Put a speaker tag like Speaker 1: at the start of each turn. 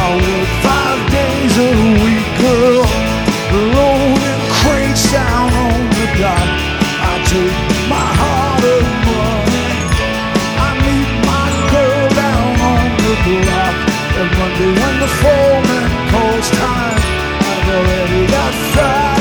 Speaker 1: work 5 days a week, girl, loading crates down on the dock. I take my heart of money, I meet my girl down on the block. And Monday when the foreman calls time, I've already got 5